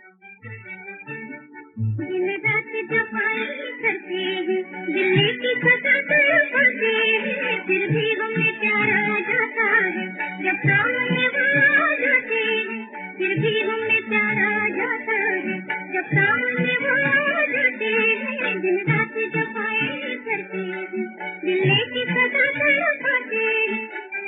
दिन रात जफाएं करते हैं, दिल की कसम तड़पाते हैं, फिर भी हमें प्यारा जाता है, जब सामने वो आ जाते हैं, फिर भी हमें प्यारा जाता है, जब सामने वो आ जाते हैं। दिन रात जफाएं करते हैं, दिल की कसम तड़पाते हैं।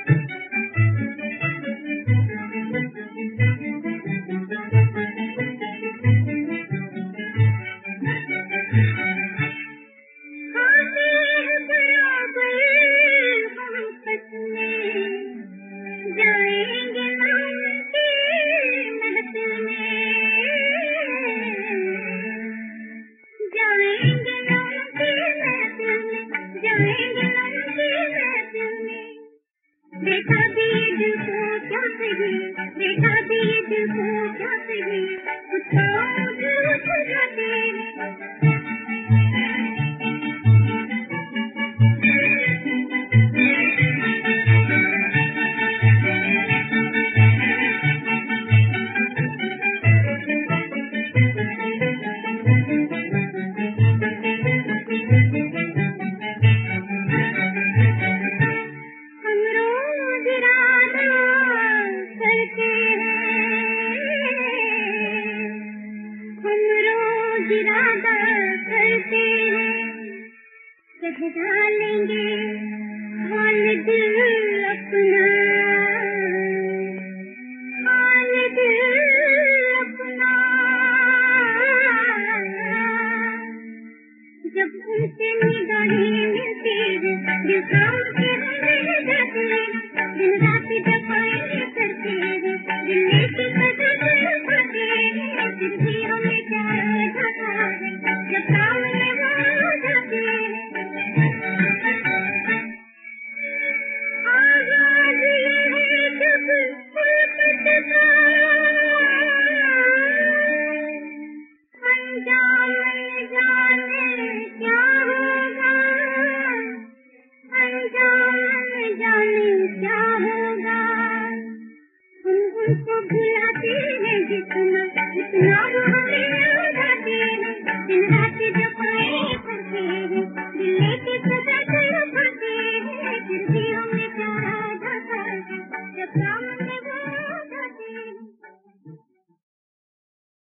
देखा दिए दिल को क्या सही, देखा दिए दिल को क्या सही, कुछ झूठ जाते इरादा करते हैं, कह डालेंगे